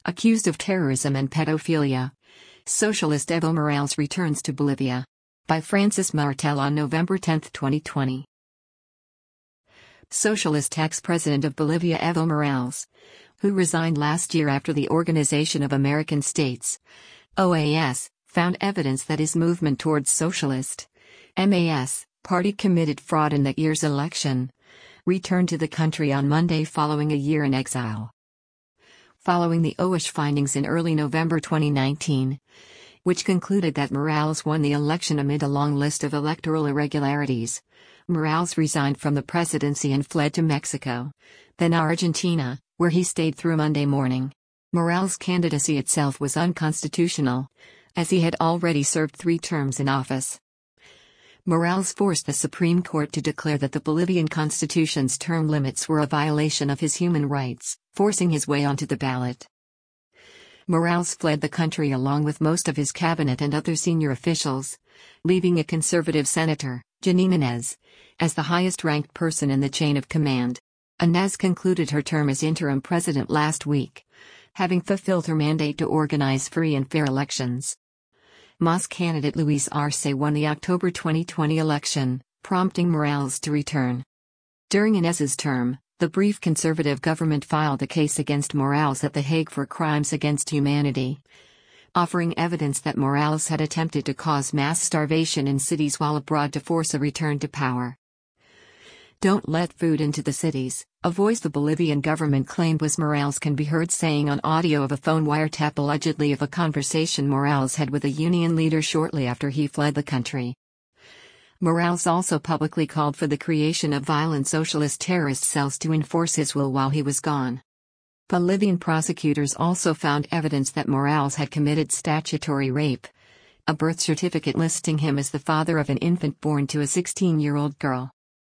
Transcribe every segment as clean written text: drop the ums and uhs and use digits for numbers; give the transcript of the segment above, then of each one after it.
accused of terrorism and pedophilia. Socialist Evo Morales returns to Bolivia. By Francis Martel on November 10, 2020. Socialist ex-president of Bolivia Evo Morales, who resigned last year after the Organization of American States, OAS, found evidence that his movement towards socialist MAS party committed fraud in that year's election, returned to the country on Monday following a year in exile. Following the OAS findings in early November 2019, which concluded that Morales won the election amid a long list of electoral irregularities, Morales resigned from the presidency and fled to Mexico, then Argentina, where he stayed through Monday morning. Morales' candidacy itself was unconstitutional, as he had already served 3 terms in office. Morales forced the Supreme Court to declare that the Bolivian constitution's term limits were a violation of his human rights, forcing his way onto the ballot. Morales fled the country along with most of his cabinet and other senior officials, leaving a conservative senator, Janine Áñez, as the highest-ranked person in the chain of command. Áñez concluded her term as interim president last week, having fulfilled her mandate to organize free and fair elections. MAS candidate Luis Arce won the October 2020 election, prompting Morales to return. During Áñez's term, the brief conservative government filed a case against Morales at The Hague for crimes against humanity, offering evidence that Morales had attempted to cause mass starvation in cities while abroad to force a return to power. "Don't let food into the cities," a voice the Bolivian government claimed was Morales can be heard saying on audio of a phone wiretap allegedly of a conversation Morales had with a union leader shortly after he fled the country. Morales also publicly called for the creation of violent socialist terrorist cells to enforce his will while he was gone. Bolivian prosecutors also found evidence that Morales had committed statutory rape, a birth certificate listing him as the father of an infant born to a 16-year-old girl.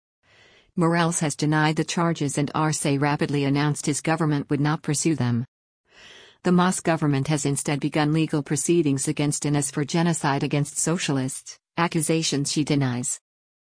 Morales has denied the charges and Arce rapidly announced his government would not pursue them. The MAS government has instead begun legal proceedings against Áñez for genocide against socialists, accusations she denies.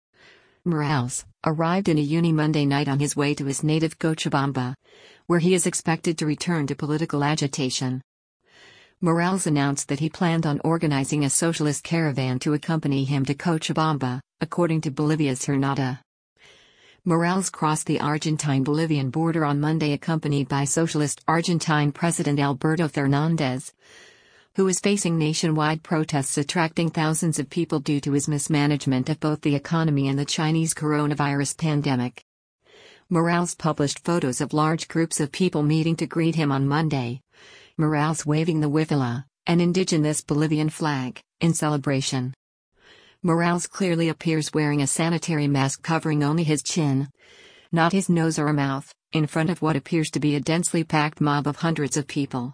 Morales arrived in Uyuni Monday night on his way to his native Cochabamba, where he is expected to return to political agitation. Morales announced that he planned on organizing a socialist caravan to accompany him to Cochabamba, according to Bolivia's Jornada. Morales crossed the Argentine-Bolivian border on Monday accompanied by Socialist Argentine President Alberto Fernández, who is facing nationwide protests attracting thousands of people due to his mismanagement of both the economy and the Chinese coronavirus pandemic. Morales published photos of large groups of people meeting to greet him on Monday, Morales waving the huipala, an indigenous Bolivian flag, in celebration. Morales clearly appears wearing a sanitary mask covering only his chin, not his nose or mouth, in front of what appears to be a densely packed mob of hundreds of people.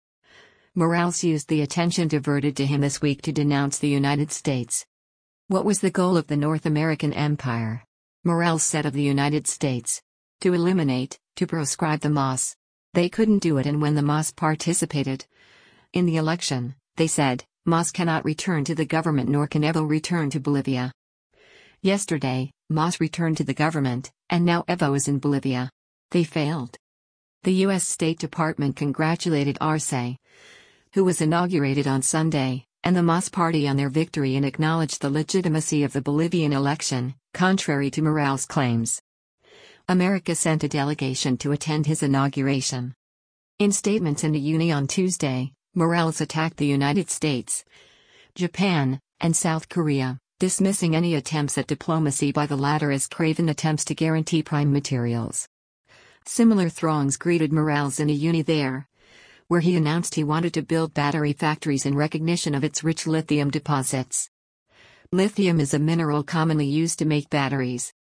Morales used the attention diverted to him this week to denounce the United States. What was the goal of the North American empire? Morales said of the United States. To eliminate, to proscribe the MAS. They couldn't do it, and when the MAS participated in the election, they said, MAS cannot return to the government nor can Evo return to Bolivia. Yesterday, MAS returned to the government, and now Evo is in Bolivia. They failed. The U.S. State Department congratulated Arce, who was inaugurated on Sunday, and the MAS party on their victory and acknowledged the legitimacy of the Bolivian election, contrary to Morales' claims. America sent a delegation to attend his inauguration. In statements in Uyuni on Tuesday, Morales attacked the United States, Japan, and South Korea, dismissing any attempts at diplomacy by the latter as craven attempts to guarantee prime materials. Similar throngs greeted Morales in Uyuni there, where he announced he wanted to build battery factories in recognition of its rich lithium deposits. Lithium is a mineral commonly used to make batteries.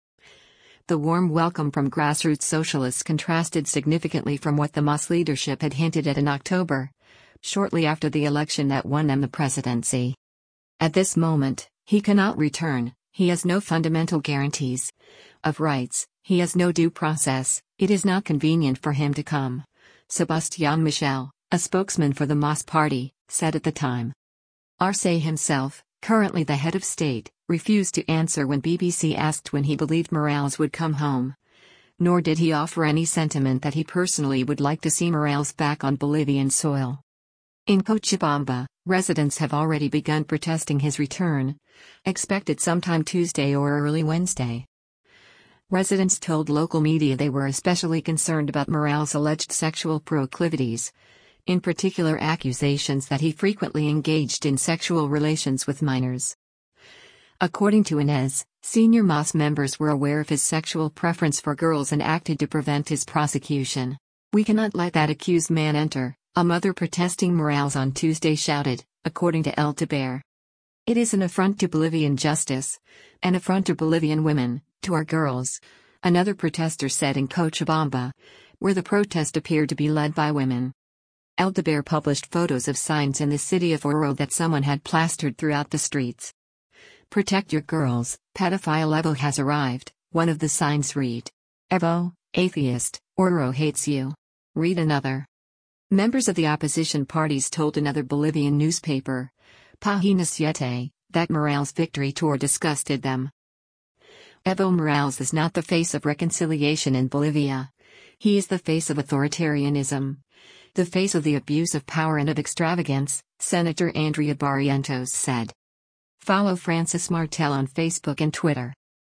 The warm welcome from grassroots socialists contrasted significantly from what the MAS leadership had hinted at in October, shortly after the election that won them the presidency. At this moment, he cannot return, he has no fundamental guarantees of rights, he has no due process, it is not convenient for him to come, Sebastián Michel, a spokesman for the MAS party, said at the time. Arce himself, currently the head of state, refused to answer when BBC asked when he believed Morales would come home, nor did he offer any sentiment that he personally would like to see Morales back on Bolivian soil. In Cochabamba, residents have already begun protesting his return, expected sometime Tuesday or early Wednesday. Residents told local media they were especially concerned about Morales' alleged sexual proclivities, in particular accusations that he frequently engaged in sexual relations with minors. According to Inez, senior MAS members were aware of his sexual preference for girls and acted to prevent his prosecution. "We cannot let that accused man enter," a mother protesting Morales on Tuesday shouted, according to El Taber. "It is an affront to Bolivian justice, an affront to Bolivian women, to our girls," another protester said in Cochabamba, where the protest appeared to be led by women. El Taber published photos of signs in the city of Oro that someone had plastered throughout the streets. "Protect your girls, pedophile Evo has arrived," one of the signs read. "Evo, atheist, Oro hates you." Read another. Members of the opposition parties told another Bolivian newspaper, Página 7, that Morales' victory tour disgusted them. Evo Morales is not the face of reconciliation in Bolivia. He is the face of authoritarianism, the face of the abuse of power and of extravagance, Senator Andrea Barrientos said. Follow Francis Martel on Facebook and Twitter.